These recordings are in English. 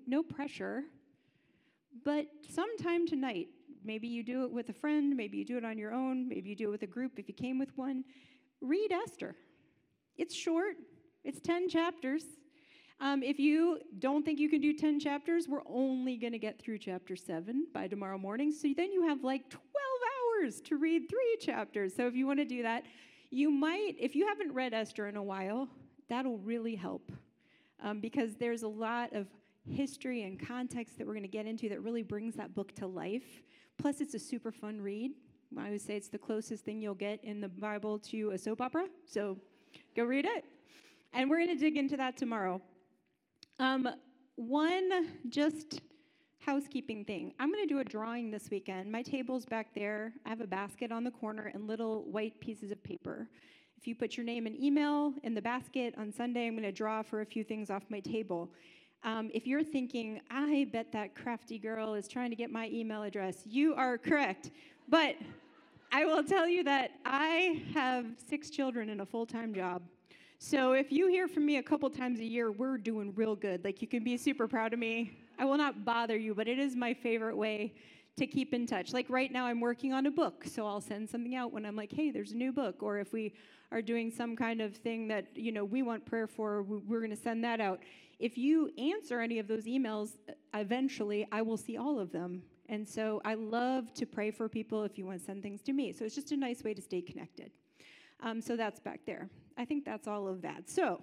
no pressure, but sometime tonight, maybe you do it with a friend, maybe you do it on your own, maybe you do it with a group if you came with one, read Esther. It's short. It's 10 chapters. If you don't think you can do 10 chapters, we're only going to get through chapter 7 by tomorrow morning. So then you have like 12 hours to read 3 chapters. So if you want to do that, you might, if you haven't read Esther in a while, that'll really help. Because there's a lot of history and context that we're going to get into that really brings that book to life. Plus, it's a super fun read. I would say it's the closest thing you'll get in the Bible to a soap opera. So go read it. And we're going to dig into that tomorrow. One just housekeeping thing. I'm going to do a drawing this weekend. My table's back there. I have a basket on the corner and little white pieces of paper. If you put your name and email in the basket on Sunday, I'm going to draw for a few things off my table. If you're thinking, I bet that crafty girl is trying to get my email address, you are correct. But I will tell you that I have 6 children and a full-time job. So if you hear from me a couple times a year, we're doing real good. Like, you can be super proud of me. I will not bother you, but it is my favorite way to keep in touch. Like right now, I'm working on a book, so I'll send something out when I'm like, hey, there's a new book. Or if we are doing some kind of thing that, we want prayer for, we're going to send that out. If you answer any of those emails, eventually I will see all of them. And so I love to pray for people if you want to send things to me. So it's just a nice way to stay connected. So that's back there. I think that's all of that. So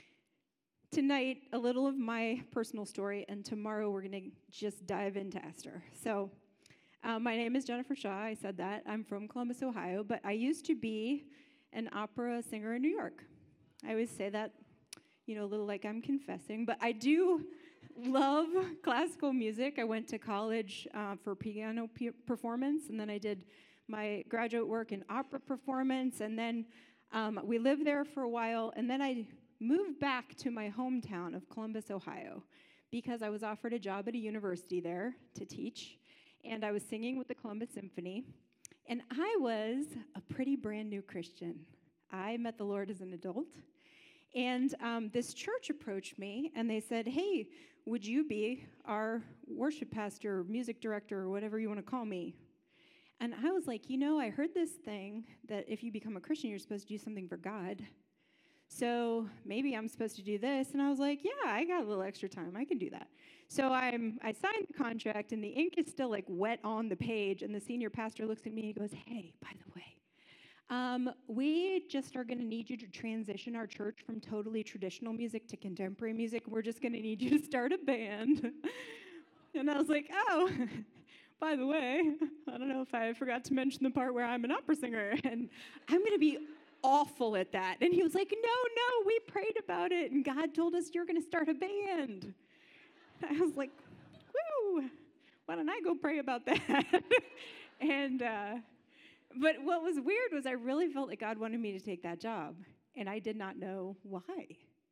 tonight, a little of my personal story, and tomorrow we're going to just dive into Esther. So my name is Jennifer Shaw. I said that. I'm from Columbus, Ohio, but I used to be an opera singer in New York. I always say that, a little like I'm confessing, but I do love classical music. I went to college for piano performance, and then I did my graduate work in opera performance, and then we lived there for a while, and then I moved back to my hometown of Columbus, Ohio, because I was offered a job at a university there to teach, and I was singing with the Columbus Symphony, and I was a pretty brand new Christian. I met the Lord as an adult, and this church approached me, and they said, hey, would you be our worship pastor, music director, or whatever you want to call me? And I was like, I heard this thing that if you become a Christian, you're supposed to do something for God. So maybe I'm supposed to do this. And I was like, yeah, I got a little extra time. I can do that. So I signed the contract, and the ink is still like wet on the page. And the senior pastor looks at me and he goes, hey, by the way, we just are going to need you to transition our church from totally traditional music to contemporary music. We're just going to need you to start a band. And I was like, oh, by the way, I don't know if I forgot to mention the part where I'm an opera singer, and I'm going to be awful at that. And he was like, no, we prayed about it, and God told us you're going to start a band. I was like, woo, why don't I go pray about that? But what was weird was I really felt like God wanted me to take that job, and I did not know why.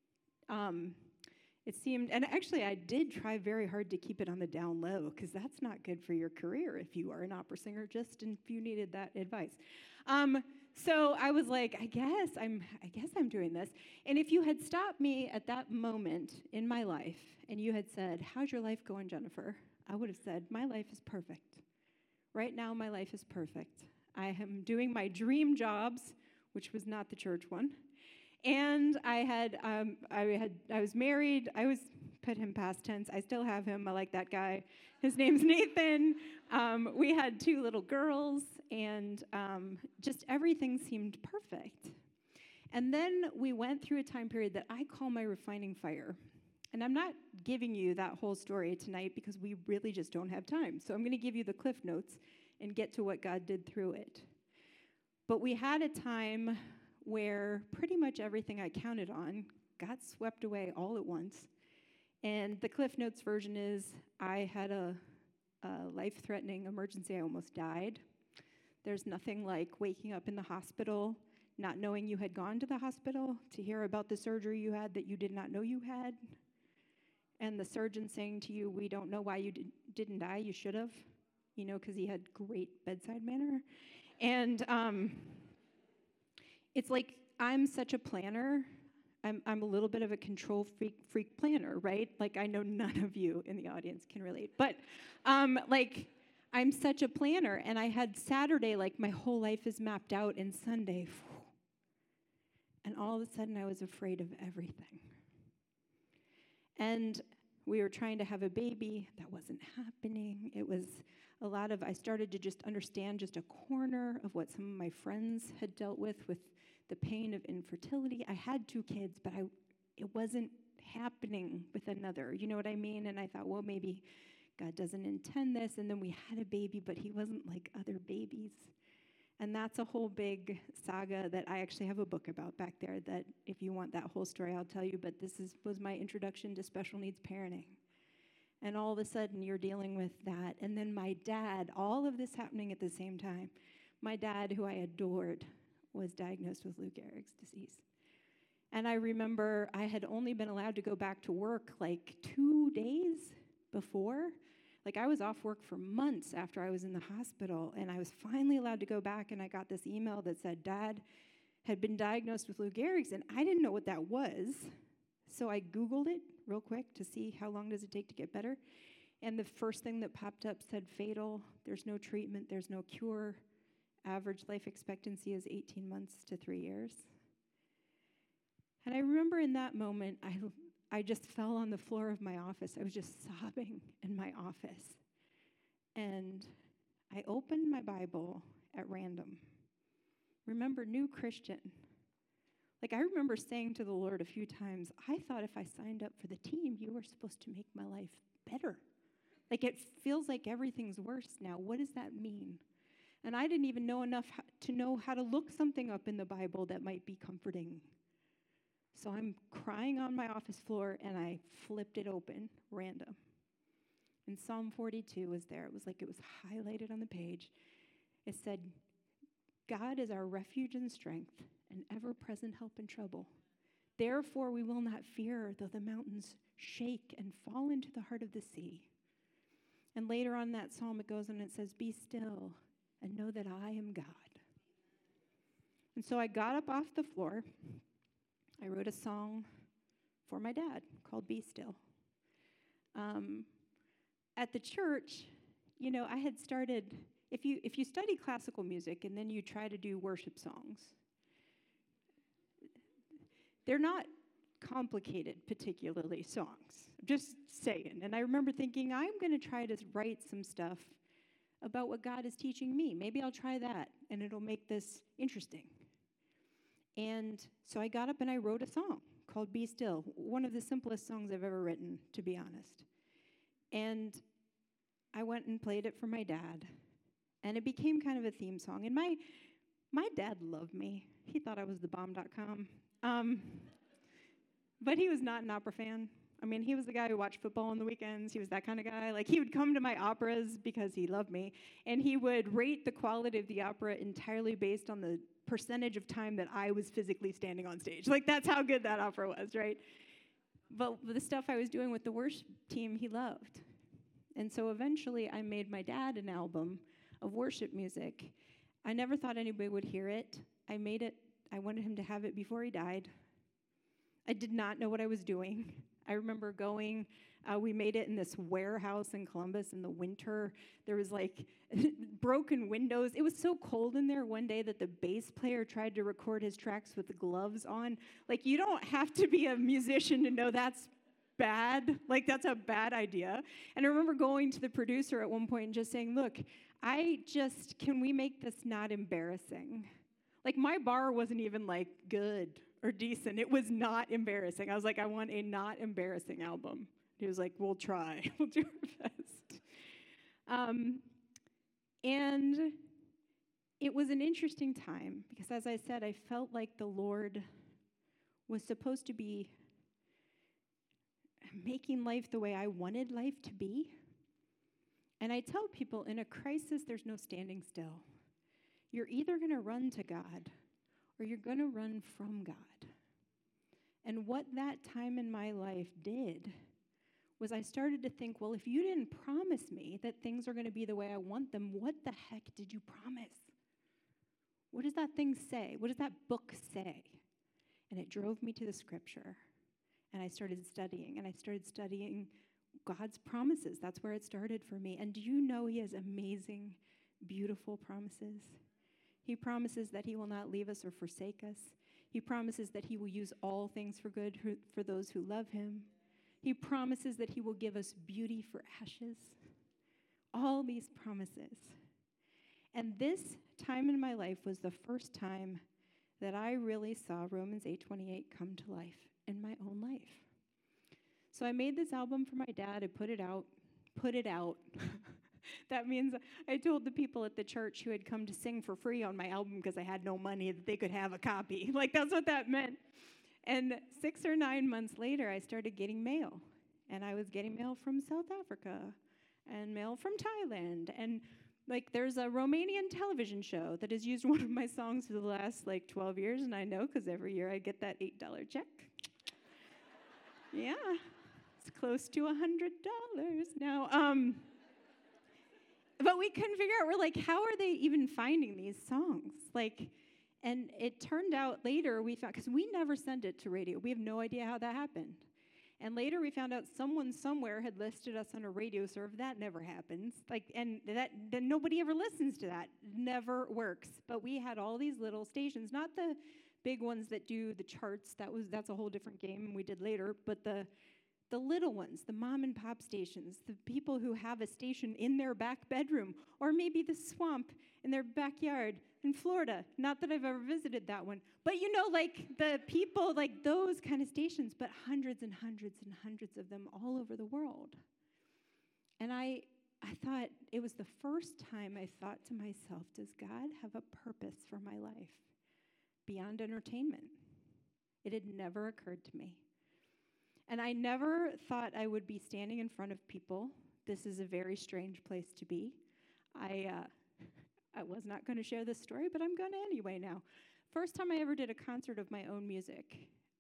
It seemed, and actually I did try very hard to keep it on the down low, because that's not good for your career if you are an opera singer, just if you needed that advice. So I was like, I guess I'm doing this. And if you had stopped me at that moment in my life, and you had said, how's your life going, Jennifer? I would have said, my life is perfect. Right now, my life is perfect. I am doing my dream jobs, which was not the church one. And I was married. I always put him past tense. I still have him. I like that guy. His name's Nathan. We had 2 little girls, and just everything seemed perfect. And then we went through a time period that I call my refining fire. And I'm not giving you that whole story tonight because we really just don't have time. So I'm going to give you the Cliff Notes and get to what God did through it. But we had a time where pretty much everything I counted on got swept away all at once. And the Cliff Notes version is I had a life-threatening emergency. I almost died. There's nothing like waking up in the hospital, not knowing you had gone to the hospital, to hear about the surgery you had that you did not know you had, and the surgeon saying to you, we don't know why you didn't die. You should have, because he had great bedside manner. And it's like I'm such a planner. I'm a little bit of a control freak planner, right? Like, I know none of you in the audience can relate, but like, I'm such a planner, and I had Saturday, like, my whole life is mapped out, and Sunday, and all of a sudden I was afraid of everything. And we were trying to have a baby. That wasn't happening. It was a lot of, I started to just understand just a corner of what some of my friends had dealt with the pain of infertility. I had 2 kids, but it wasn't happening with another. You know what I mean? And I thought, well, maybe God doesn't intend this. And then we had a baby, but he wasn't like other babies. And that's a whole big saga that I actually have a book about back there that if you want that whole story, I'll tell you. But this was my introduction to special needs parenting. And all of a sudden, you're dealing with that. And then my dad, all of this happening at the same time. My dad, who I adored, was diagnosed with Lou Gehrig's disease. And I remember I had only been allowed to go back to work like 2 days before. Like, I was off work for months after I was in the hospital, and I was finally allowed to go back, and I got this email that said Dad had been diagnosed with Lou Gehrig's, and I didn't know what that was. So I Googled it real quick to see how long does it take to get better. And the first thing that popped up said fatal. There's no treatment. There's no cure. Average life expectancy is 18 months to 3 years. And I remember in that moment, I just fell on the floor of my office. I was just sobbing in my office. And I opened my Bible at random. Remember, new Christian. Like, I remember saying to the Lord a few times, I thought if I signed up for the team, you were supposed to make my life better. Like, it feels like everything's worse now. What does that mean? And I didn't even know enough to know how to look something up in the Bible that might be comforting. So I'm crying on my office floor, and I flipped it open, random. And Psalm 42 was there. It was like it was highlighted on the page. It said, God is our refuge and strength, an ever-present help in trouble. Therefore we will not fear, though the mountains shake and fall into the heart of the sea. And later on in that psalm, it goes and it says, be still and know that I am God. And so I got up off the floor. I wrote a song for my dad called Be Still. At the church, you know, I had started, if you study classical music and then you try to do worship songs, they're not complicated, particularly, songs. Just saying. And I remember thinking, I'm going to try to write some stuff about what God is teaching me. Maybe I'll try that, and it'll make this interesting. And so I got up and I wrote a song called Be Still, one of the simplest songs I've ever written, to be honest. And I went and played it for my dad, and it became kind of a theme song. And my dad loved me. He thought I was the bomb.com. But he was not an opera fan. I mean, he was the guy who watched football on the weekends. He was that kind of guy. Like, he would come to my operas because he loved me, and he would rate the quality of the opera entirely based on the percentage of time that I was physically standing on stage. Like, that's how good that opera was, right? But the stuff I was doing with the worship team, he loved. And so eventually I made my dad an album of worship music. I never thought anybody would hear it. I made it. I wanted him to have it before he died. I did not know what I was doing. I remember going, we made it in this warehouse in Columbus in the winter. There was like broken windows. It was so cold in there one day that the bass player tried to record his tracks with the gloves on. Like, you don't have to be a musician to know that's bad. Like, that's a bad idea. And I remember going to the producer at one point and just saying, look, can we make this not embarrassing? Like, my bar wasn't even like good or decent. It was not embarrassing. I was like, I want a not embarrassing album. He was like, we'll try. We'll do our best. And it was an interesting time because, as I said, I felt like the Lord was supposed to be making life the way I wanted life to be. And I tell people, in a crisis, there's no standing still. You're either going to run to God or you're going to run from God. And what that time in my life did was I started to think, well, if you didn't promise me that things are going to be the way I want them, what the heck did you promise? What does that thing say? What does that book say? And it drove me to the scripture. And I started studying God's promises. That's where it started for me. And do you know he has amazing, beautiful promises? He promises that he will not leave us or forsake us. He promises that he will use all things for good for those who love him. He promises that he will give us beauty for ashes. All these promises. And this time in my life was the first time that I really saw Romans 8:28 come to life in my own life. So I made this album for my dad. I put it out. That means I told the people at the church who had come to sing for free on my album because I had no money that they could have a copy. Like, that's what that meant. And 6 or 9 months later, I started getting mail. And I was getting mail from South Africa and mail from Thailand. And, like, there's a Romanian television show that has used one of my songs for the last, 12 years. And I know because every year I get that $8 check. Yeah, it's close to $100 now. But we couldn't figure out, we're like, how are they even finding these songs? And it turned out later we found, because we never sent it to radio. We have no idea how that happened. And later we found out someone somewhere had listed us on a radio serve. That never happens. Then nobody ever listens to that. Never works. But we had all these little stations, not the big ones that do the charts. That's a whole different game we did later. But the little ones, the mom and pop stations, the people who have a station in their back bedroom, or maybe the swamp in their backyard in Florida. Not that I've ever visited that one. But the people, those kind of stations, but hundreds and hundreds and hundreds of them all over the world. And I thought, it was the first time I thought to myself, does God have a purpose for my life beyond entertainment? It had never occurred to me. And I never thought I would be standing in front of people. This is a very strange place to be. I was not going to share this story, but I'm going to anyway now. First time I ever did a concert of my own music.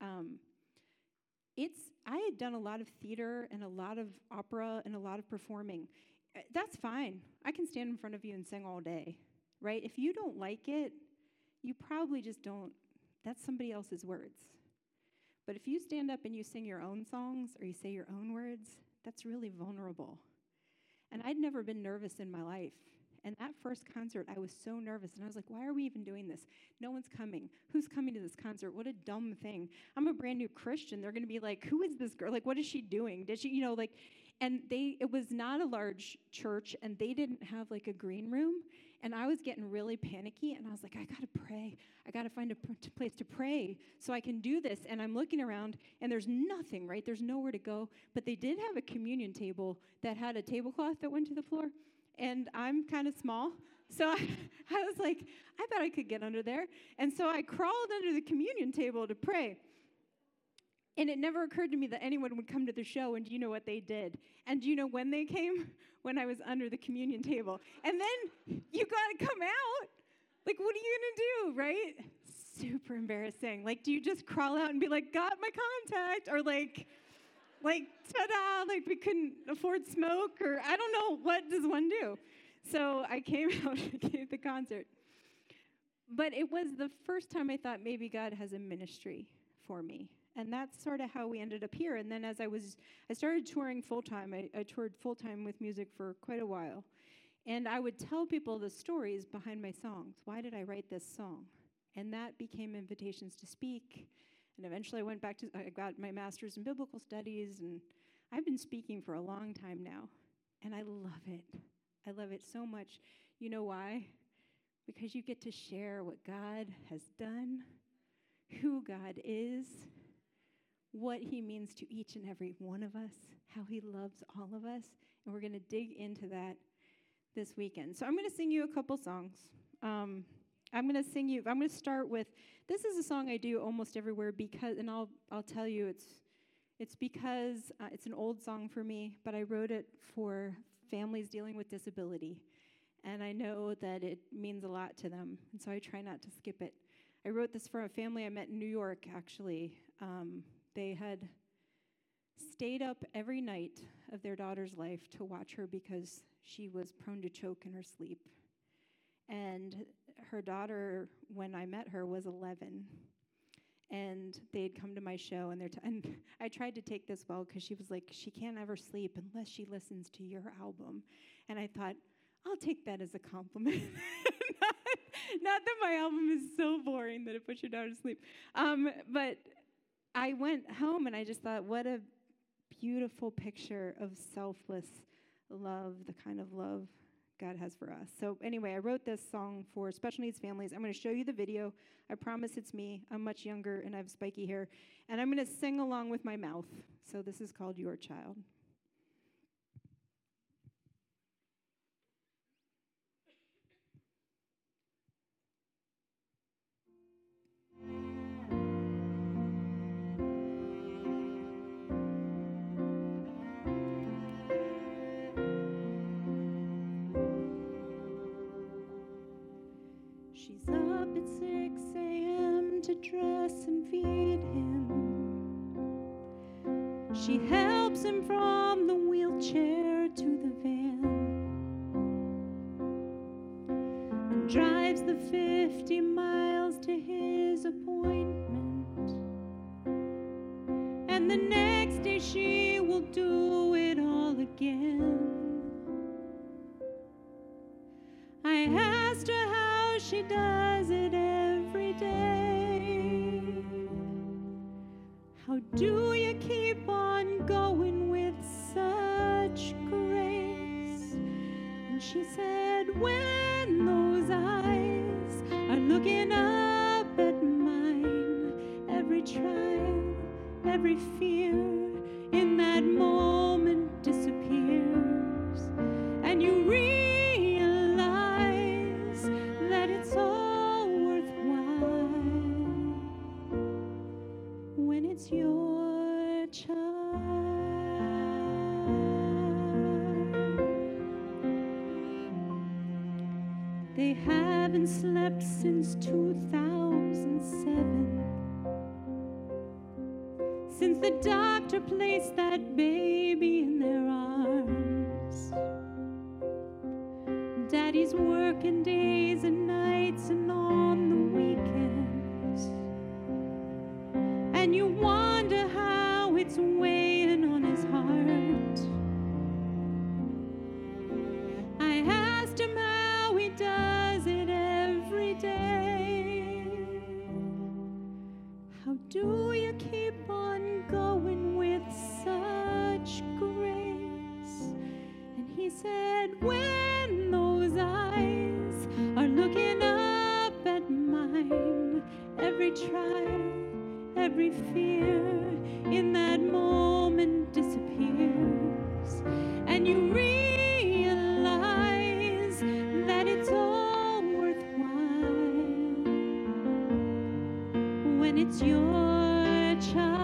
I had done a lot of theater and a lot of opera and a lot of performing. That's fine. I can stand in front of you and sing all day, right? If you don't like it, you probably just don't. That's somebody else's words. But if you stand up and you sing your own songs or you say your own words, that's really vulnerable. And I'd never been nervous in my life. And that first concert, I was so nervous. And I was like, why are we even doing this? No one's coming. Who's coming to this concert? What a dumb thing. I'm a brand new Christian. They're going to be like, who is this girl? What is she doing? Did she, and it was not a large church, and they didn't have a green room. And I was getting really panicky, and I was like, I got to pray. I got to find a place to pray so I can do this. And I'm looking around, and there's nothing, right? There's nowhere to go. But they did have a communion table that had a tablecloth that went to the floor. And I'm kind of small. So I was like, I bet I could get under there. And so I crawled under the communion table to pray. And it never occurred to me that anyone would come to the show, and do you know what they did? And do you know when they came? When I was under the communion table. And then you got to come out. What are you going to do, right? Super embarrassing. Do you just crawl out and be like, got my contact? Or ta-da, we couldn't afford smoke, or I don't know, what does one do? So I came out and gave the concert. But it was the first time I thought maybe God has a ministry for me. And that's sort of how we ended up here. And then as I started touring full-time. I toured full-time with music for quite a while. And I would tell people the stories behind my songs. Why did I write this song? And that became invitations to speak. And eventually I got my master's in biblical studies. And I've been speaking for a long time now. And I love it. I love it so much. You know why? Because you get to share what God has done, who God is, what he means to each and every one of us, how he loves all of us. And we're going to dig into that this weekend. So I'm going to sing you a couple songs. I'm going to start with, this is a song I do almost everywhere because, and I'll tell you, it's because it's an old song for me, but I wrote it for families dealing with disability. And I know that it means a lot to them, and so I try not to skip it. I wrote this for a family I met in New York, actually. They had stayed up every night of their daughter's life to watch her because she was prone to choke in her sleep. And her daughter, when I met her, was 11. and they had come to my show, and and I tried to take this well because she was like, she can't ever sleep unless she listens to your album. And I thought, I'll take that as a compliment. not that my album is so boring that it puts your daughter to sleep. But I went home and I just thought, what a beautiful picture of selfless love, the kind of love God has for us. So anyway, I wrote this song for special needs families. I'm going to show you the video. I promise it's me. I'm much younger and I have spiky hair. And I'm going to sing along with my mouth. So this is called Your Child. She's up at 6 a.m. to dress and feed him. She helps him from the wheelchair to the van and drives the 50 miles to his appointment. And the next day she will do it all again. I asked her how she does it every day. How do you keep on going with such grace? And she said, when those eyes are looking up at mine, every trial, every fear in that moment disappears, and you realize that it's all worthwhile when it's your child. They haven't slept since 2007, since the doctor placed that baby in their arms. Daddy's working days and nights and on the weekends, and you wonder how it's weighing on his heart. I asked him how he does it every day. How do you keep on going with such grace? And he said, when those eyes are looking up at mine, every trial, every fear in that moment disappears, and you realize that it's all worthwhile when it's your child.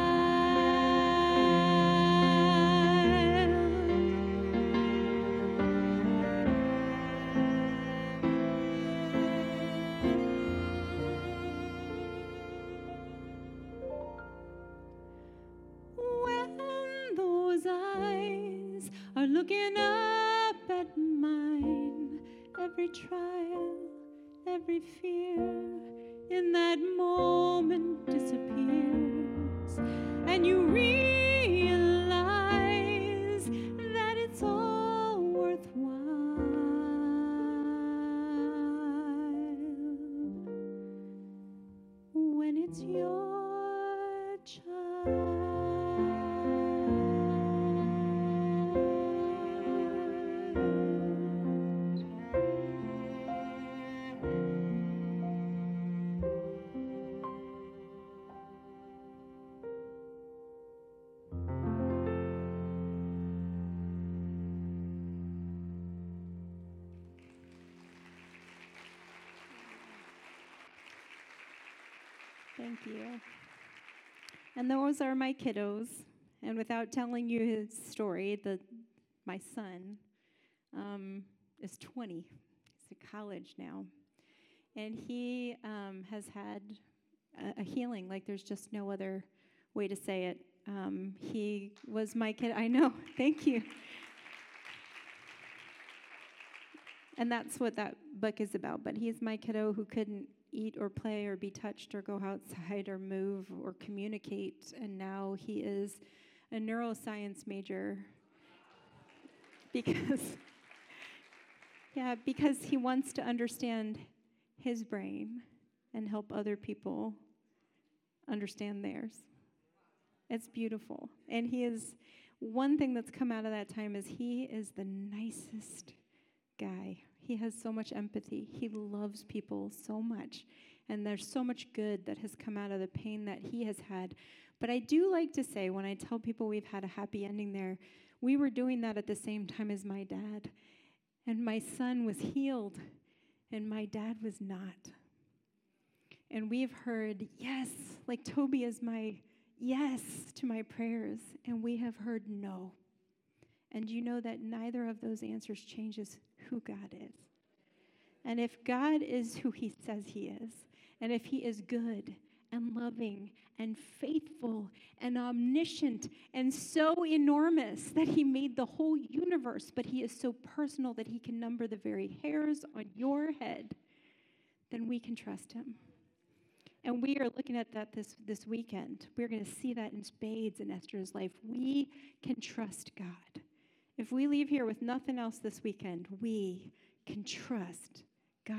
When those eyes are looking up at mine, every trial, every fear in that moment disappears, and you realize that it's all worthwhile when it's your child. Thank you. And those are my kiddos. And without telling you his story, my son is 20. He's in college now. And he has had a healing, like there's just no other way to say it. He was my kid. I know. Thank you. And that's what that book is about. But he's my kiddo who couldn't eat or play or be touched or go outside or move or communicate. And now he is a neuroscience major because, because he wants to understand his brain and help other people understand theirs. It's beautiful. And one thing that's come out of that time is he is the nicest guy. He has so much empathy. He loves people so much. And there's so much good that has come out of the pain that he has had. But I do like to say, when I tell people we've had a happy ending there, we were doing that at the same time as my dad. And my son was healed, and my dad was not. And we've heard yes, like Toby is my yes to my prayers, and we have heard no. And you know that neither of those answers changes who God is. And if God is who he says he is, and if he is good and loving and faithful and omniscient and so enormous that he made the whole universe, but he is so personal that he can number the very hairs on your head, then we can trust him. And we are looking at that this weekend. We're going to see that in spades in Esther's life. We can trust God. If we leave here with nothing else this weekend, we can trust God.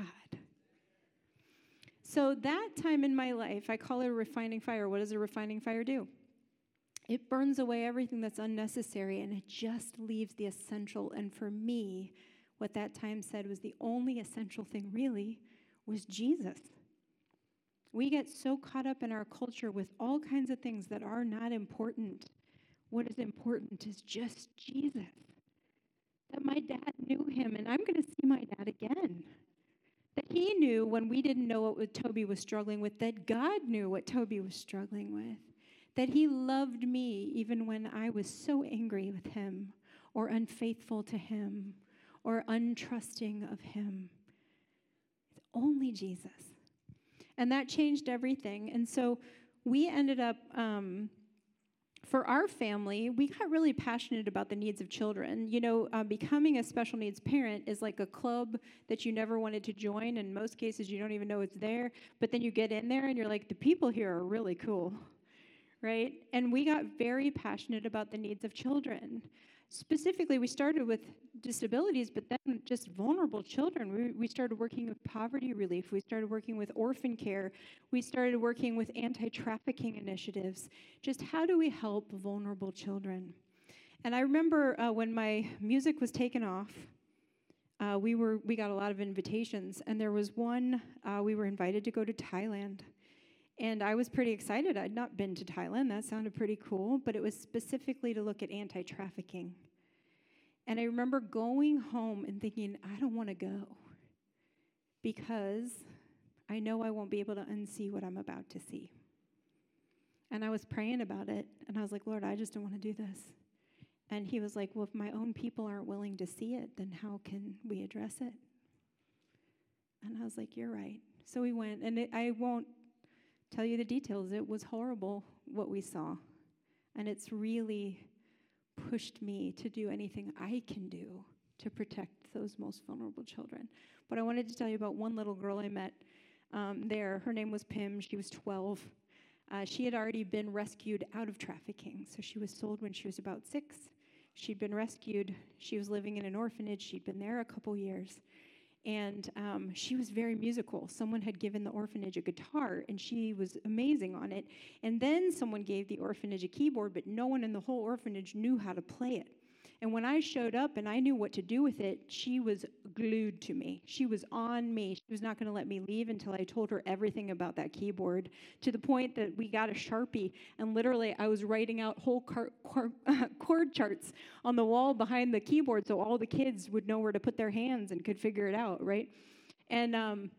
So that time in my life, I call it a refining fire. What does a refining fire do? It burns away everything that's unnecessary, and it just leaves the essential. And for me, what that time said was the only essential thing really was Jesus. We get so caught up in our culture with all kinds of things that are not important. What is important is just Jesus. That my dad knew him, and I'm going to see my dad again. That he knew when we didn't know what Toby was struggling with, that God knew what Toby was struggling with. That he loved me even when I was so angry with him, or unfaithful to him, or untrusting of him. It's only Jesus. And that changed everything. And so we ended up, for our family, we got really passionate about the needs of children. You know, becoming a special needs parent is like a club that you never wanted to join. In most cases, you don't even know it's there. But then you get in there and you're like, the people here are really cool, right? And we got very passionate about the needs of children. Specifically, we started with disabilities, but then just vulnerable children. We started working with poverty relief. We started working with orphan care. We started working with anti-trafficking initiatives. Just how do we help vulnerable children? And I remember when my music was taken off, we got a lot of invitations, and there was one, we were invited to go to Thailand. And I was pretty excited. I'd not been to Thailand. That sounded pretty cool, but it was specifically to look at anti-trafficking. And I remember going home and thinking, I don't want to go because I know I won't be able to unsee what I'm about to see. And I was praying about it, and I was like, Lord, I just don't want to do this. And he was like, well, if my own people aren't willing to see it, then how can we address it? And I was like, you're right. So we went, and I won't tell you the details. It was horrible what we saw. And it's really pushed me to do anything I can do to protect those most vulnerable children. But I wanted to tell you about one little girl I met there. Her name was Pim. She was 12. She had already been rescued out of trafficking. So she was sold when she was about 6. She'd been rescued. She was living in an orphanage. She'd been there a couple years. And she was very musical. Someone had given the orphanage a guitar, and she was amazing on it. And then someone gave the orphanage a keyboard, but no one in the whole orphanage knew how to play it. And when I showed up and I knew what to do with it, she was glued to me. She was on me. She was not going to let me leave until I told her everything about that keyboard, to the point that we got a Sharpie, and literally I was writing out whole chord charts on the wall behind the keyboard so all the kids would know where to put their hands and could figure it out, right? And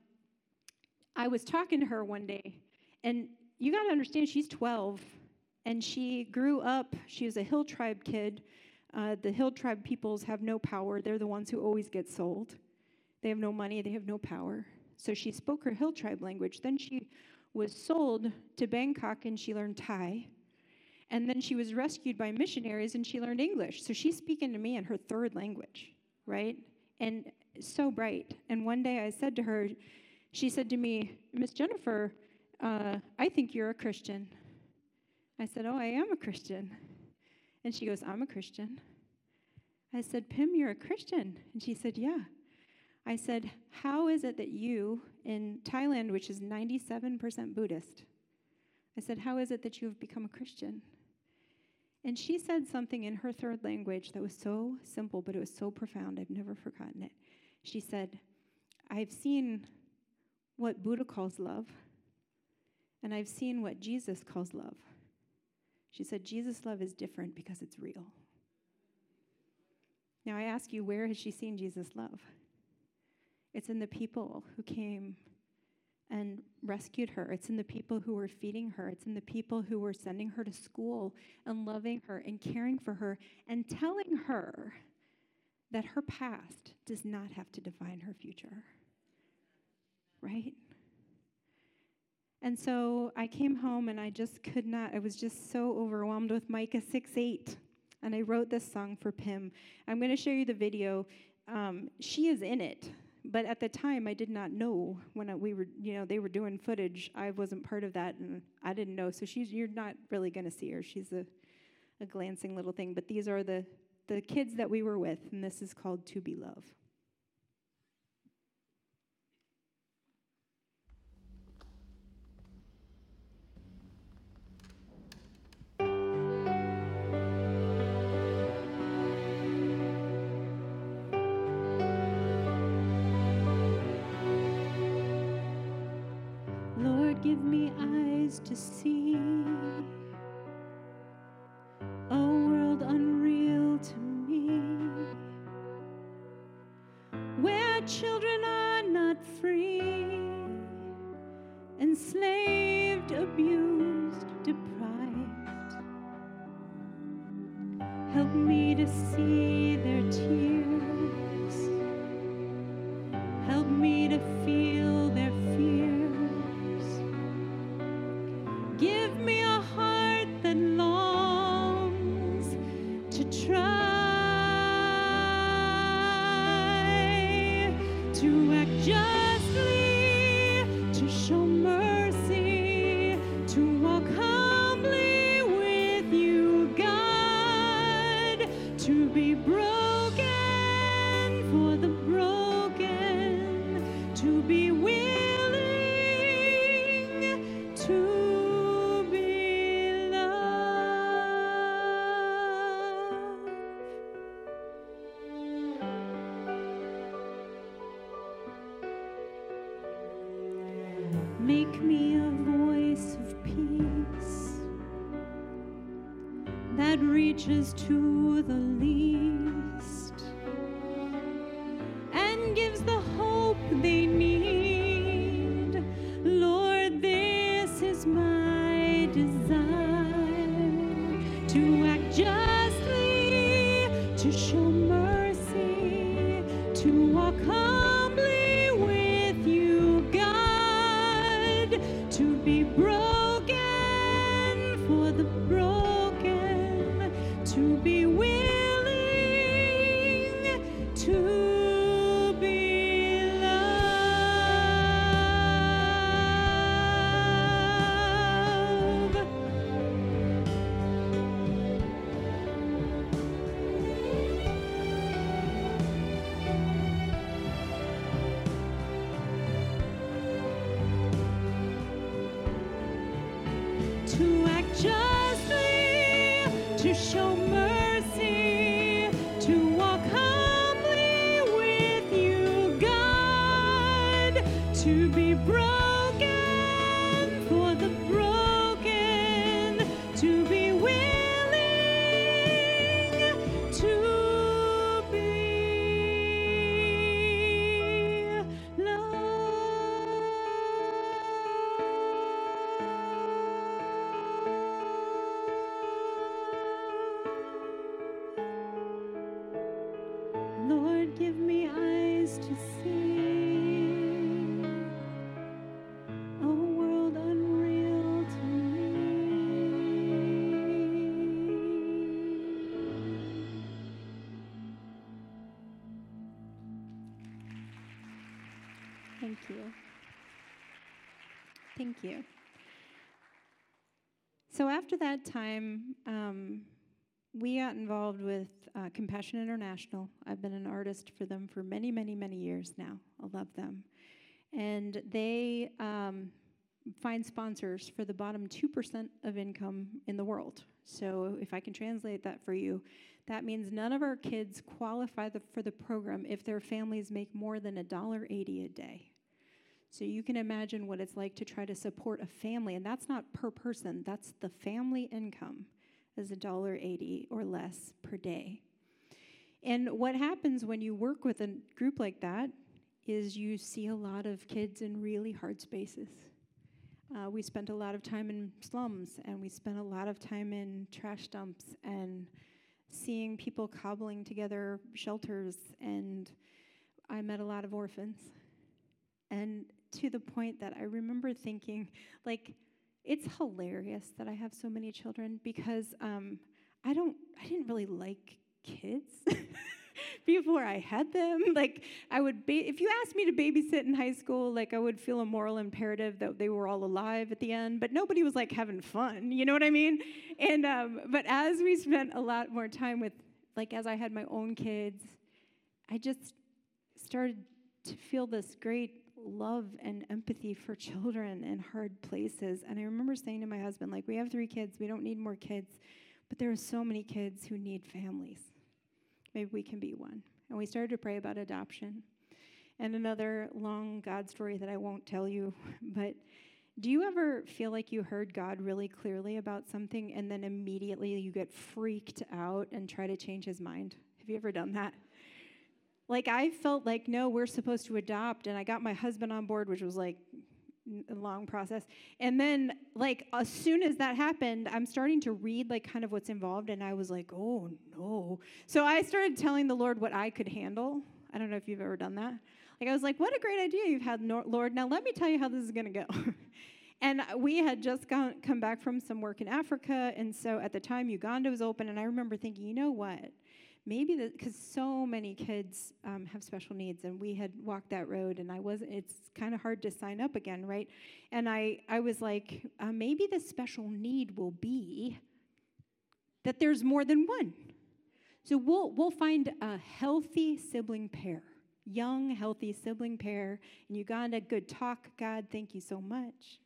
I was talking to her one day, and you got to understand, she's 12, and she grew up, she was a Hill Tribe kid. The Hill Tribe peoples have no power. They're the ones who always get sold. They have no money. They have no power. So she spoke her Hill Tribe language. Then she was sold to Bangkok, and she learned Thai. And then she was rescued by missionaries, and she learned English. So she's speaking to me in her third language, right? And so bright. And one day I said to her, She said to me, Miss Jennifer, I think you're a Christian. I said, oh, I am a Christian. And she goes, I'm a Christian. I said, Pim, you're a Christian. And she said, yeah. I said, how is it that you, in Thailand, which is 97% Buddhist, I said, how is it that you have become a Christian? And she said something in her third language that was so simple, but it was so profound. I've never forgotten it. She said, I've seen what Buddha calls love, and I've seen what Jesus calls love. She said, Jesus' love is different because it's real. Now I ask you, where has she seen Jesus' love? It's in the people who came and rescued her. It's in the people who were feeding her. It's in the people who were sending her to school and loving her and caring for her and telling her that her past does not have to define her future. Right? And so I came home and I just could not, I was just so overwhelmed with Micah 6:8. And I wrote this song for Pim. I'm going to show you the video. She is in it. But at the time, I did not know when they were doing footage. I wasn't part of that, and I didn't know. So you're not really going to see her. She's a glancing little thing. But these are the kids that we were with, and this is called To Be Love. Give me eyes to see a world unreal to me, where children are not free, enslaved, abused, deprived. Help me to see their tears. Help me to feel their fear. Give me a heart that longs to try to act justly, to show mercy, to walk humbly with you, God, to be broken for the broken, to be willing to make me a voice of peace that reaches to the least and gives the hope they need. Lord, this is my desire, to act justly, to show mercy, to walk humbly with you, God, to be broken for the broken, to be willing to be loved. To act justly, to show mercy, to walk humbly with you, God, to be broken for the broken, to be willing to be loved. Lord, give me eyes to see a world unreal to me. Thank you. Thank you. So after that time, we got involved with Compassion International. I've been an artist for them for many, many, many years now. I love them. And they find sponsors for the bottom 2% of income in the world. So if I can translate that for you, that means none of our kids qualify for the program if their families make more than $1.80 a day. So you can imagine what it's like to try to support a family, and that's not per person, that's the family income is $1.80 or less per day. And what happens when you work with a group like that is you see a lot of kids in really hard spaces. We spent a lot of time in slums, and we spent a lot of time in trash dumps and seeing people cobbling together shelters, and I met a lot of orphans. And to the point that I remember thinking, like, it's hilarious that I have so many children because I didn't really like kids before I had them. Like, if you asked me to babysit in high school, like, I would feel a moral imperative that they were all alive at the end, but nobody was, like, having fun, you know what I mean? And, but as we spent a lot more time with, like, as I had my own kids, I just started to feel this great love and empathy for children in hard places. And I remember saying to my husband, like, we have 3 kids, we don't need more kids, but there are so many kids who need families. Maybe we can be one. And we started to pray about adoption. And another long God story that I won't tell you, but do you ever feel like you heard God really clearly about something and then immediately you get freaked out and try to change his mind? Have you ever done that? Like, I felt like, no, we're supposed to adopt, and I got my husband on board, which was, like, a long process. And then, like, as soon as that happened, I'm starting to read, like, kind of what's involved, and I was like, oh, no. So I started telling the Lord what I could handle. I don't know if you've ever done that. Like, I was like, what a great idea you've had, Lord. Now let me tell you how this is going to go. And we had just come back from some work in Africa, and so at the time, Uganda was open, and I remember thinking, you know what? Maybe because so many kids have special needs, and we had walked that road, and it's kind of hard to sign up again, right? And I was like, maybe the special need will be that there's more than one. So we'll find a healthy sibling pair, young, healthy sibling pair in Uganda. Good talk, God, thank you so much.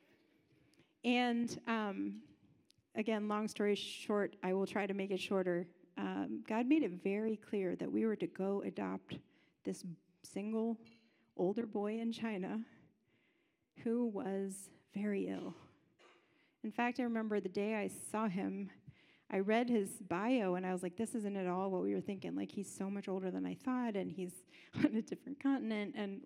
And again, long story short, I will try to make it shorter. God made it very clear that we were to go adopt this single older boy in China who was very ill. In fact, I remember the day I saw him, I read his bio, and I was like, this isn't at all what we were thinking. Like, he's so much older than I thought, and he's on a different continent, and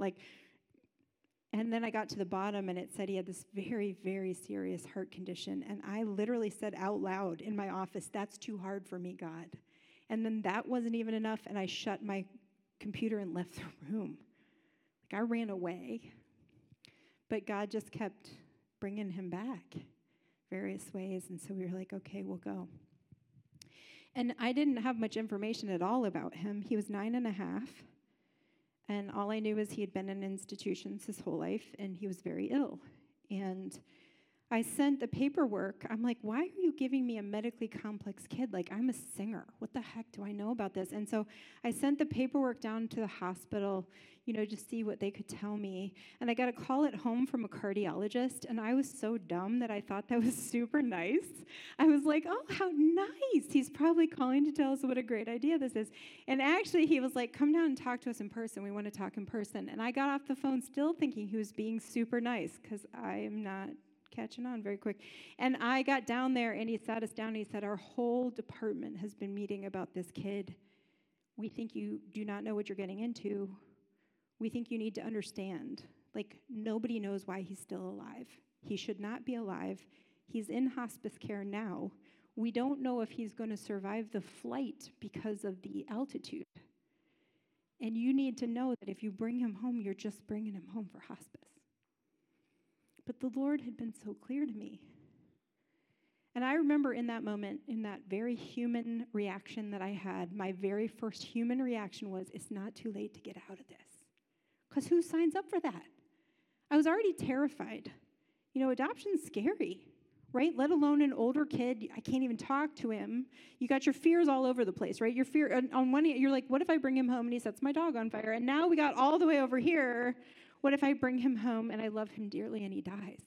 then I got to the bottom, and it said he had this very, very serious heart condition. And I literally said out loud in my office, that's too hard for me, God. And then that wasn't even enough, and I shut my computer and left the room. Like, I ran away. But God just kept bringing him back various ways. And so we were like, okay, we'll go. And I didn't have much information at all about him. He was 9.5. And all I knew was he had been in institutions his whole life, and he was very ill. And I sent the paperwork. I'm like, why are you giving me a medically complex kid? Like, I'm a singer. What the heck do I know about this? And so I sent the paperwork down to the hospital, to see what they could tell me. And I got a call at home from a cardiologist, and I was so dumb that I thought that was super nice. I was like, oh, how nice. He's probably calling to tell us what a great idea this is. And actually, he was like, come down and talk to us in person. We want to talk in person. And I got off the phone still thinking he was being super nice, because I am not catching on very quick. And I got down there, and he sat us down, and he said, our whole department has been meeting about this kid. We think you do not know what you're getting into. We think you need to understand. Like, nobody knows why he's still alive. He should not be alive. He's in hospice care now. We don't know if he's going to survive the flight because of the altitude. And you need to know that if you bring him home, you're just bringing him home for hospice. But the Lord had been so clear to me. And I remember in that moment, in that very human reaction that I had, my very first human reaction was, it's not too late to get out of this. Because who signs up for that? I was already terrified. Adoption's scary, right? Let alone an older kid. I can't even talk to him. You got your fears all over the place, right? Your fear, on one hand, you're like, what if I bring him home and he sets my dog on fire? And now we got all the way over here. What if I bring him home and I love him dearly and he dies?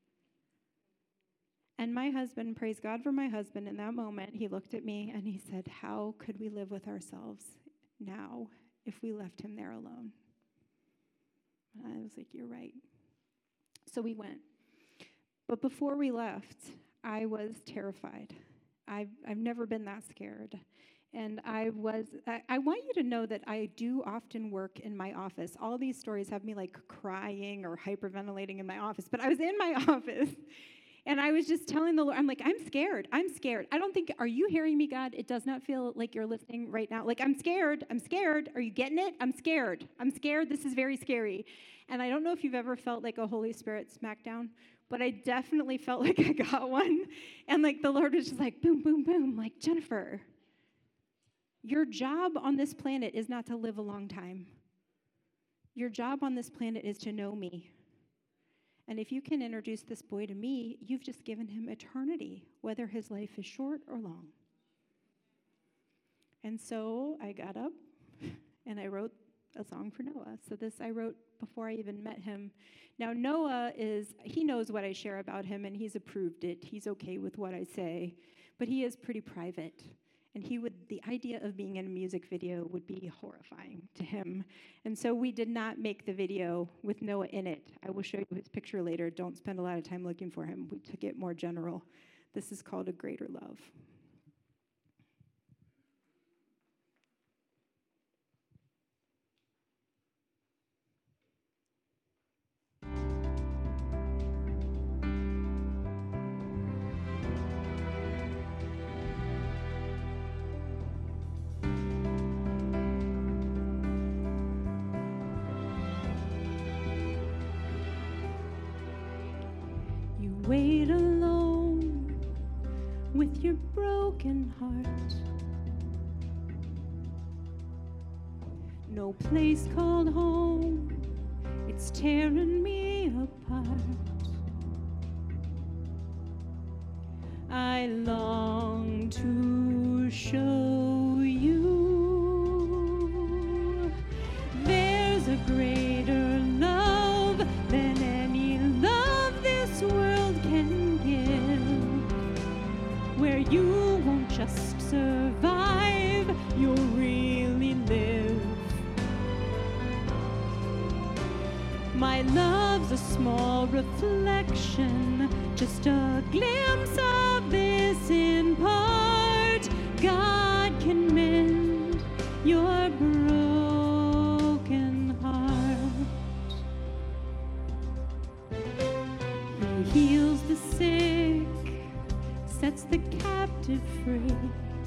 And my husband, praise God for my husband, in that moment, he looked at me and he said, how could we live with ourselves now if we left him there alone? And I was like, you're right. So we went. But before we left, I was terrified. I've never been that scared. And I want you to know that I do often work in my office. All these stories have me like crying or hyperventilating in my office. But I was in my office, and I was just telling the Lord, I'm like, I'm scared. I don't think, are you hearing me, God? It does not feel like you're listening right now. Like, I'm scared. Are you getting it? I'm scared. This is very scary. And I don't know if you've ever felt like a Holy Spirit smackdown, but I definitely felt like I got one. And like the Lord was just like, boom, boom, boom. Like, Jennifer, your job on this planet is not to live a long time. Your job on this planet is to know me. And if you can introduce this boy to me, you've just given him eternity, whether his life is short or long. And so I got up and I wrote a song for Noah. So this I wrote before I even met him. Now Noah he knows what I share about him and he's approved it. He's okay with what I say, but he is pretty private. And the idea of being in a music video would be horrifying to him. And so we did not make the video with Noah in it. I will show you his picture later. Don't spend a lot of time looking for him. We took it more general. This is called A Greater Love. Wait alone with your broken heart. No place called home, it's tearing me apart. I long to show you there's a greater love than any love this world can give, where you won't just survive, you'll really live. My love's a small reflection, just a glimpse of this in part. God can mend your broken heart. He heals the sick, sets the captive free.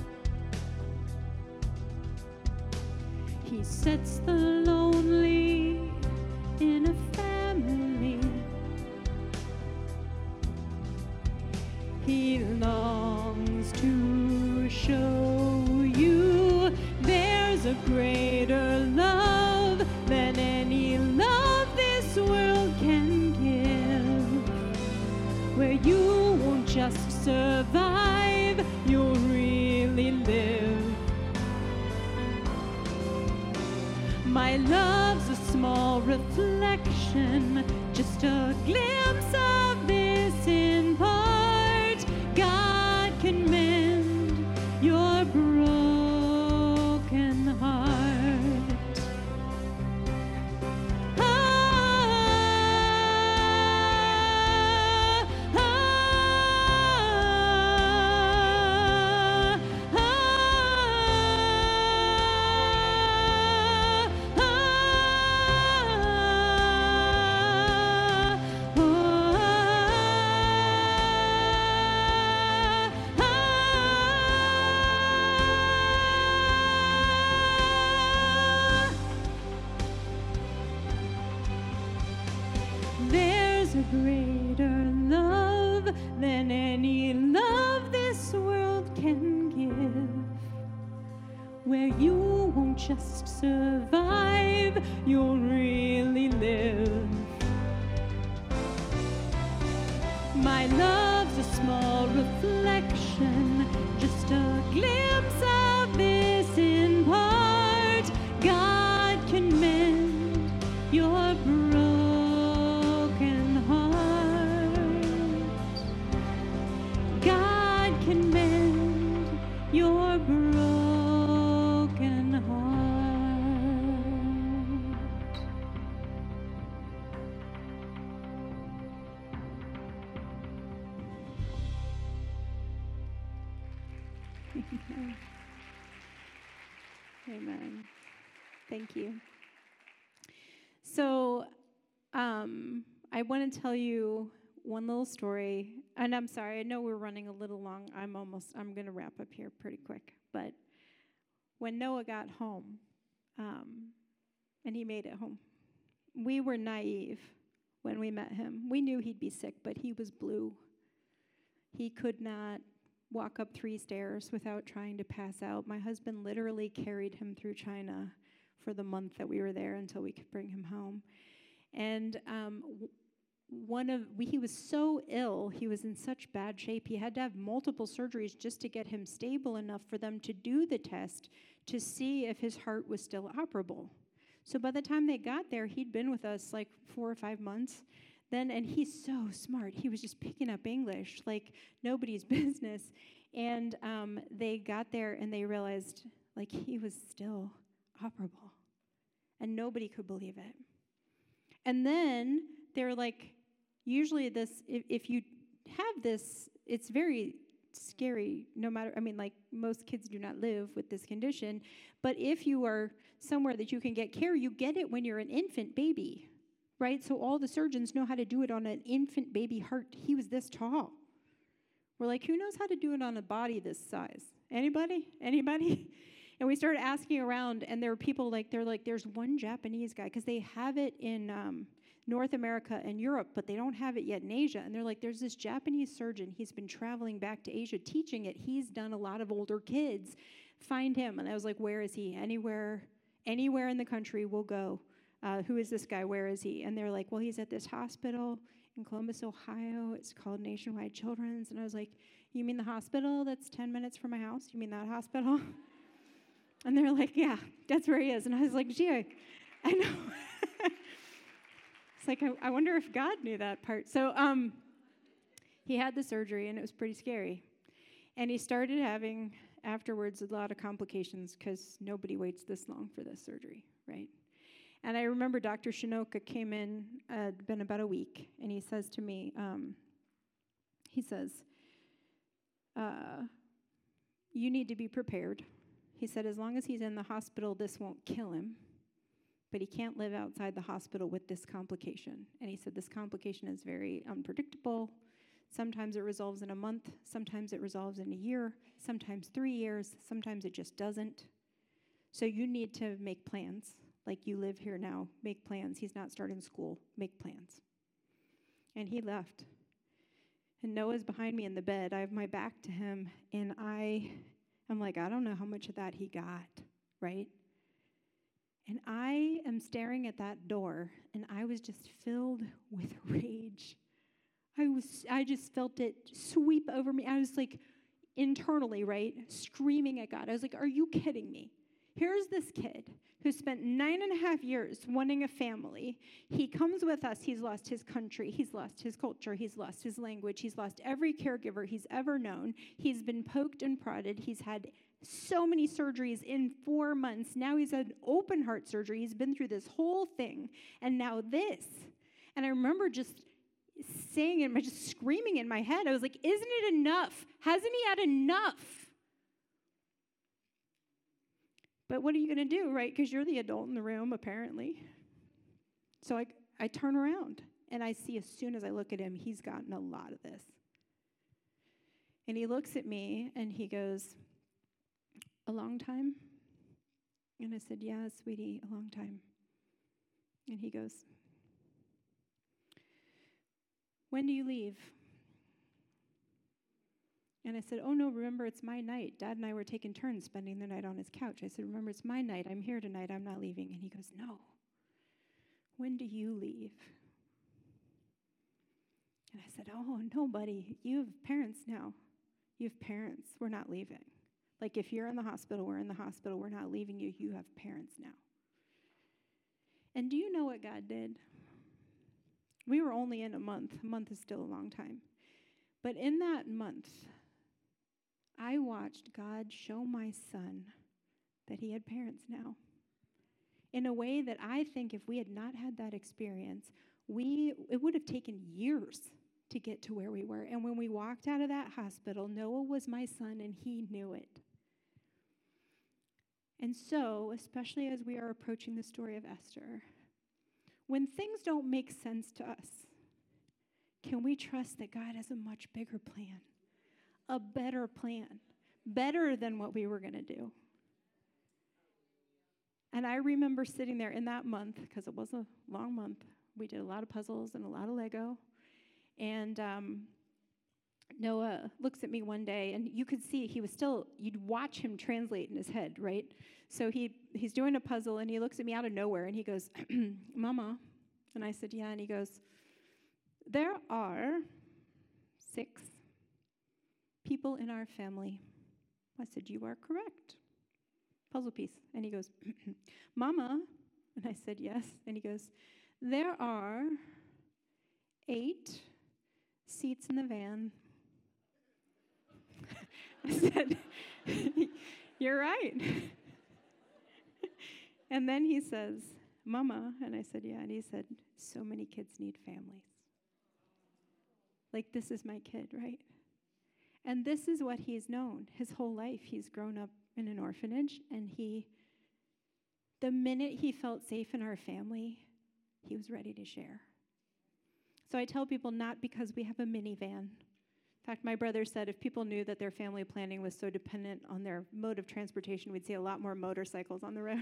He sets the lonely in a family. He longs to show you there's a greater love than any love this world can give, where you won't just survive, you'll really live. My love's a small reflection, just a glimpse of this in part. God can mend your broken heart. Ah, ah, ah, there's a greater love than any love this world can give, where you won't just survive, you'll really live. My love's a small reflection, just a glimpse of this in part. God can mend your broken heart. God can mend your broken heart. Amen. Thank you. So, I want to tell you one little story, and I'm sorry, I know we're running a little long. I'm going to wrap up here pretty quick. But when Noah got home, and he made it home, we were naive when we met him. We knew he'd be sick, but he was blue. He could not walk up 3 stairs without trying to pass out. My husband literally carried him through China for the month that we were there until we could bring him home. And he was so ill, he was in such bad shape, he had to have multiple surgeries just to get him stable enough for them to do the test to see if his heart was still operable. So by the time they got there, he'd been with us like 4 or 5 months. And he's so smart. He was just picking up English like nobody's business. And they got there and they realized like he was still operable. And nobody could believe it. And then they're like, usually if you have this, it's very scary, like most kids do not live with this condition. But if you are somewhere that you can get care, you get it when you're an infant baby. Right? So all the surgeons know how to do it on an infant baby heart. He was this tall. We're like, who knows how to do it on a body this size? Anybody? And we started asking around, and there were people there's one Japanese guy, because they have it in North America and Europe, but they don't have it yet in Asia. And they're like, there's this Japanese surgeon. He's been traveling back to Asia teaching it. He's done a lot of older kids. Find him. And I was like, where is he? Anywhere in the country, we'll go. Who is this guy? Where is he? And they're like, well, he's at this hospital in Columbus, Ohio. It's called Nationwide Children's. And I was like, you mean the hospital that's 10 minutes from my house? You mean that hospital? And they're like, yeah, that's where he is. And I was like, gee, I know. It's like, I wonder if God knew that part. So he had the surgery, and it was pretty scary. And he started having, afterwards, a lot of complications because nobody waits this long for this surgery, right? And I remember Dr. Shinoka came in, it'd been about a week, and he says to me, you need to be prepared. He said, as long as he's in the hospital, this won't kill him, but he can't live outside the hospital with this complication. And he said, this complication is very unpredictable. Sometimes it resolves in a month, sometimes it resolves in a year, sometimes 3 years, sometimes it just doesn't. So you need to make plans. Like, you live here now, make plans. He's not starting school, make plans. And he left. And Noah's behind me in the bed. I have my back to him, and I'm like, I don't know how much of that he got, right? And I am staring at that door, and I was just filled with rage. I just felt it sweep over me. I was like, internally, right, screaming at God. I was like, are you kidding me? Here's this kid who spent 9.5 years wanting a family. He comes with us. He's lost his country. He's lost his culture. He's lost his language. He's lost every caregiver he's ever known. He's been poked and prodded. He's had so many surgeries in 4 months. Now he's had open heart surgery. He's been through this whole thing. And now this. And I remember just saying it, just screaming in my head. I was like, isn't it enough? Hasn't he had enough? But what are you going to do, right? Because you're the adult in the room, apparently. So I turn around, and I see as soon as I look at him, he's gotten a lot of this. And he looks at me, and he goes, a long time? And I said, yeah, sweetie, a long time. And he goes, when do you leave? And I said, oh, no, remember, it's my night. Dad and I were taking turns spending the night on his couch. I said, remember, it's my night. I'm here tonight. I'm not leaving. And he goes, no. When do you leave? And I said, oh, no, buddy, you have parents now. You have parents. We're not leaving. Like, if you're in the hospital, we're in the hospital. We're not leaving you. You have parents now. And do you know what God did? We were only in a month. A month is still a long time. But in that month, I watched God show my son that he had parents now. In a way that I think if we had not had that experience, it would have taken years to get to where we were. And when we walked out of that hospital, Noah was my son, and he knew it. And so, especially as we are approaching the story of Esther, when things don't make sense to us, can we trust that God has a much bigger plan, a better plan, better than what we were going to do? And I remember sitting there in that month, because it was a long month. We did a lot of puzzles and a lot of Lego. And Noah looks at me one day, and you could see you'd watch him translate in his head, right? So he's doing a puzzle, and he looks at me out of nowhere, and he goes, Mama. And I said, yeah. And he goes, there are 6 people in our family. I said, you are correct. Puzzle piece. And he goes, Mama. And I said, yes. And he goes, there are 8 seats in the van. I said, you're right. And then he says, Mama. And I said, yeah. And he said, so many kids need families. Like, this is my kid, right? And this is what he's known his whole life. He's grown up in an orphanage, and the minute he felt safe in our family, he was ready to share. So I tell people, not because we have a minivan. In fact, my brother said if people knew that their family planning was so dependent on their mode of transportation, we'd see a lot more motorcycles on the road.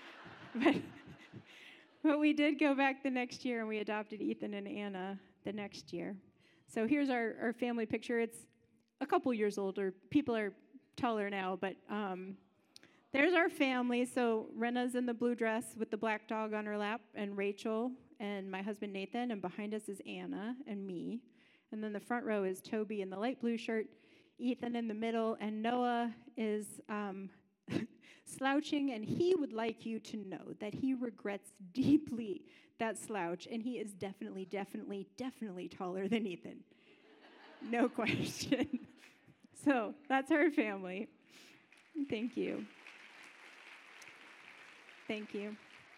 But we did go back the next year, and we adopted Ethan and Anna the next year. So here's our family picture. It's a couple years older. People are taller now, but there's our family. So Rena's in the blue dress with the black dog on her lap, and Rachel, and my husband Nathan, and behind us is Anna and me. And then the front row is Toby in the light blue shirt, Ethan in the middle, and Noah is slouching, and he would like you to know that he regrets deeply that slouch, and he is definitely, definitely, definitely taller than Ethan. No question. So that's our family. Thank you. Thank you.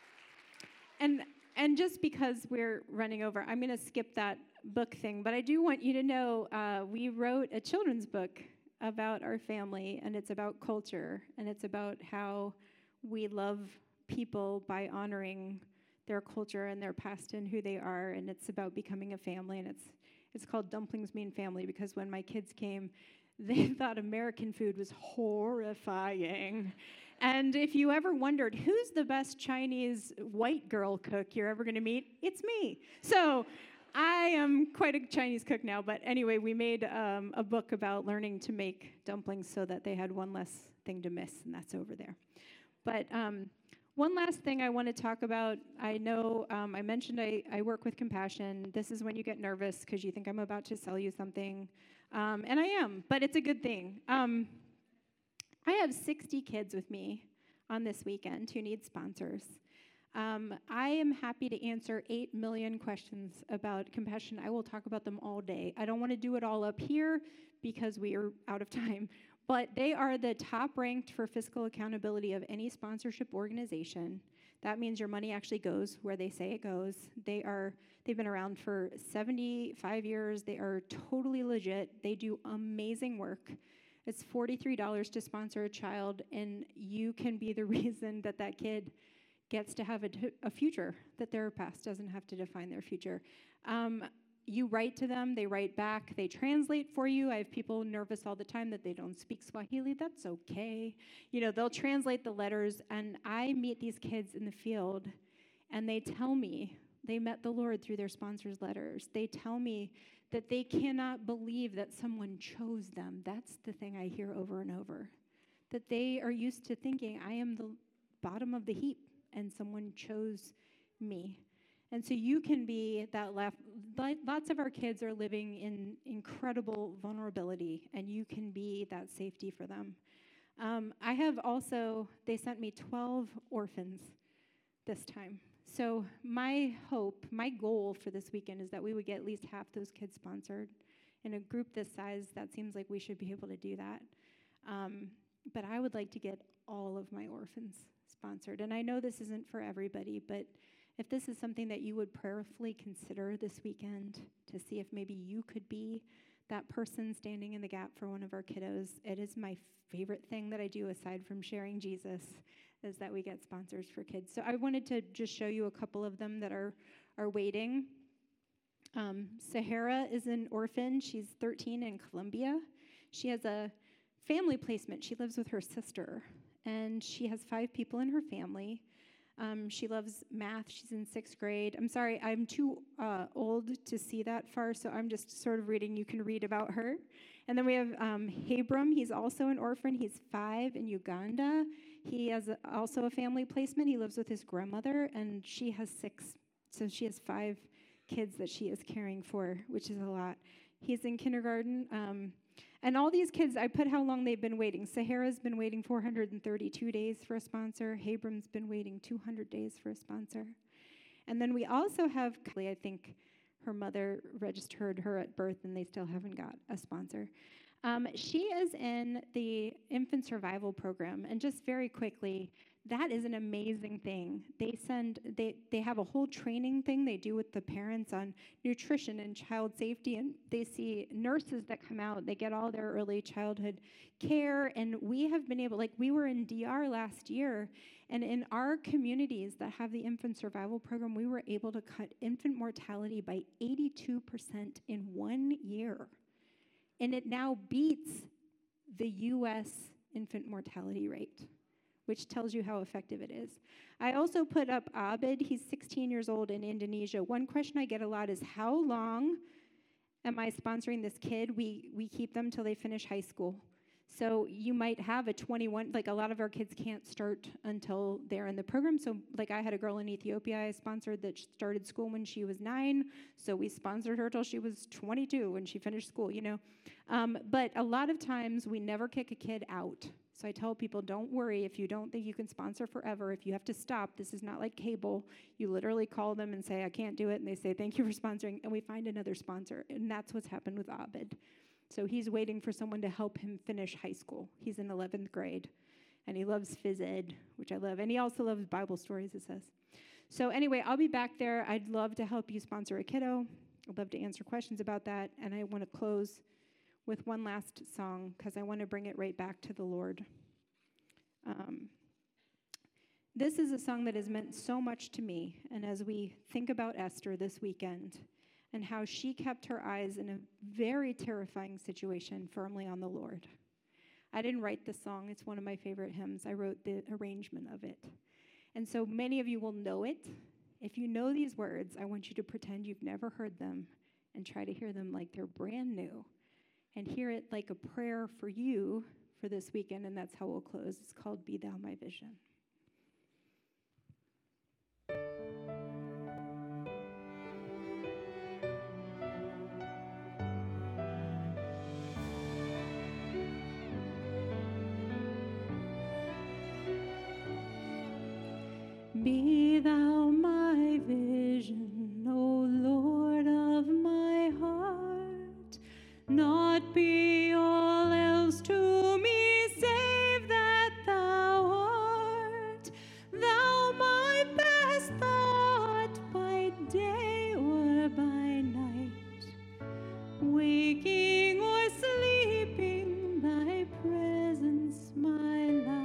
And just because we're running over, I'm going to skip that book thing, but I do want you to know we wrote a children's book about our family, and it's about culture, and it's about how we love people by honoring their culture and their past and who they are, and it's about becoming a family, and it's called Dumplings Mean Family, because when my kids came, they thought American food was horrifying. And if you ever wondered who's the best Chinese white girl cook you're ever going to meet, it's me. So I am quite a Chinese cook now, but anyway, we made a book about learning to make dumplings so that they had one less thing to miss, and that's over there. But one last thing I want to talk about. I know I mentioned I work with Compassion. This is when you get nervous because you think I'm about to sell you something, and I am, but it's a good thing. I have 60 kids with me on this weekend who need sponsors. I am happy to answer 8 million questions about Compassion. I will talk about them all day. I don't want to do it all up here because we are out of time. But they are the top ranked for fiscal accountability of any sponsorship organization. That means your money actually goes where they say it goes. They've been around for 75 years. They are totally legit. They do amazing work. It's $43 to sponsor a child, and you can be the reason that that kid gets to have a future, that their past doesn't have to define their future. You write to them, they write back, they translate for you. I have people nervous all the time that they don't speak Swahili. That's okay. They'll translate the letters, and I meet these kids in the field, and they tell me they met the Lord through their sponsors' letters. They tell me that they cannot believe that someone chose them. That's the thing I hear over and over. That they are used to thinking, I am the bottom of the heap, and someone chose me. And so you can be that lots of our kids are living in incredible vulnerability, and you can be that safety for them. I have also, they sent me 12 orphans this time. So my hope, my goal for this weekend is that we would get at least half those kids sponsored. In a group this size, that seems like we should be able to do that. But I would like to get all of my orphans sponsored. And I know this isn't for everybody, but if this is something that you would prayerfully consider this weekend to see if maybe you could be that person standing in the gap for one of our kiddos, it is my favorite thing that I do aside from sharing Jesus, is that we get sponsors for kids. So I wanted to just show you a couple of them that are waiting. Sahara is an orphan. She's 13 in Colombia. She has a family placement. She lives with her sister, and she has 5 people in her family. She loves math. She's in 6th grade. I'm sorry, I'm too old to see that far, so I'm just sort of reading. You can read about her. And then we have Habram. He's also an orphan. He's 5 in Uganda. He has also a family placement. He lives with his grandmother, and she has 6. So she has 5 kids that she is caring for, which is a lot. He's in kindergarten. And all these kids, I put how long they've been waiting. Sahara's been waiting 432 days for a sponsor. Habram's been waiting 200 days for a sponsor. And then we also have Kylie. I think her mother registered her at birth, and they still haven't got a sponsor. She is in the infant survival program. And just very quickly, that is an amazing thing. They have a whole training thing they do with the parents on nutrition and child safety, and they see nurses that come out. They get all their early childhood care, and we have been able, like we were in DR last year, and in our communities that have the infant survival program, we were able to cut infant mortality by 82% in 1 year. And it now beats the U.S. infant mortality rate, which tells you how effective it is. I also put up Abid. He's 16 years old in Indonesia. One question I get a lot is, how long am I sponsoring this kid? We keep them till they finish high school. So you might have a 21, like a lot of our kids can't start until they're in the program. So like I had a girl in Ethiopia I sponsored that started school when she was 9. So we sponsored her till she was 22 when she finished school, you know. But a lot of times we never kick a kid out. So I tell people, don't worry if you don't think you can sponsor forever. If you have to stop, this is not like cable. You literally call them and say, I can't do it. And they say, thank you for sponsoring. And we find another sponsor. And that's what's happened with Abid. So he's waiting for someone to help him finish high school. He's in 11th grade. And he loves phys ed, which I love. And he also loves Bible stories, it says. So anyway, I'll be back there. I'd love to help you sponsor a kiddo. I'd love to answer questions about that. And I want to close with one last song, because I want to bring it right back to the Lord. This is a song that has meant so much to me, and as we think about Esther this weekend, and how she kept her eyes in a very terrifying situation firmly on the Lord. I didn't write this song. It's one of my favorite hymns. I wrote the arrangement of it. And so many of you will know it. If you know these words, I want you to pretend you've never heard them and try to hear them like they're brand new. And hear it like a prayer for you for this weekend, and that's how we'll close. It's called Be Thou My Vision. Be thou my vision, O Lord of my heart, not be all else to me save that thou art, thou my best thought by day or by night, waking or sleeping, thy presence my light.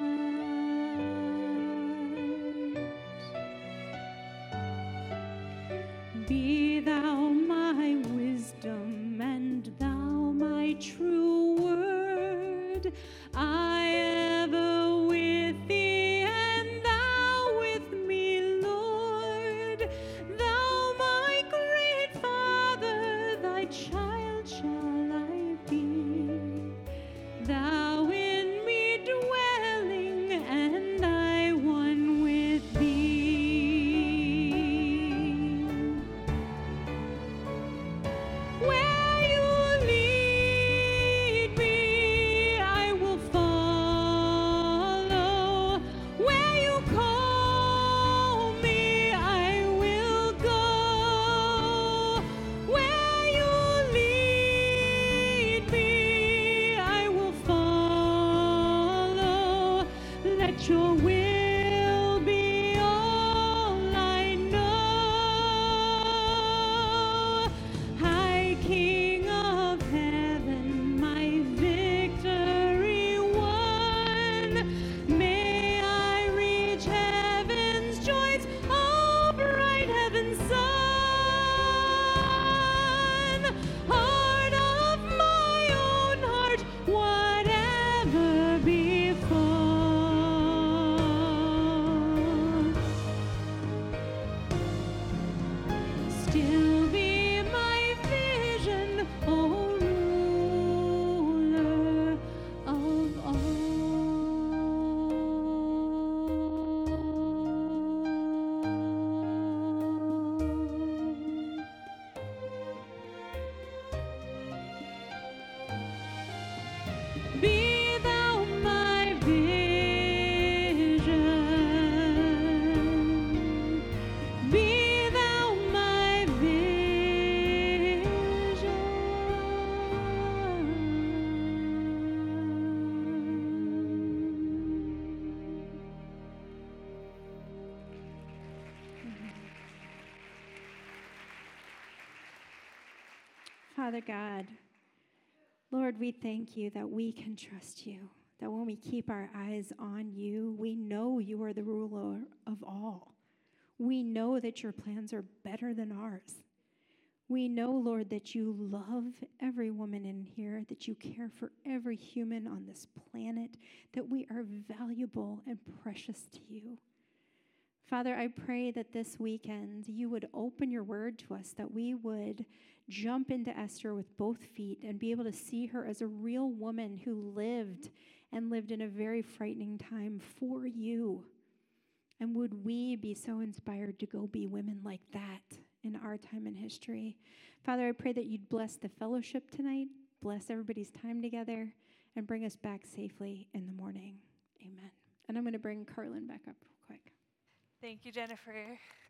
Be thou my wisdom, and thou my true word. I ever with thee, and thou with me, Lord. Thou my great Father, thy child shall I be. Thou in me dwelling, and I one with thee. Father God, Lord, we thank you that we can trust you, that when we keep our eyes on you, we know you are the ruler of all. We know that your plans are better than ours. We know, Lord, that you love every woman in here, that you care for every human on this planet, that we are valuable and precious to you. Father, I pray that this weekend you would open your word to us, that we would jump into Esther with both feet and be able to see her as a real woman who lived in a very frightening time for you. And would we be so inspired to go be women like that in our time in history? Father, I pray that you'd bless the fellowship tonight, bless everybody's time together, and bring us back safely in the morning. Amen. And I'm going to bring Carlin back up real quick. Thank you, Jennifer.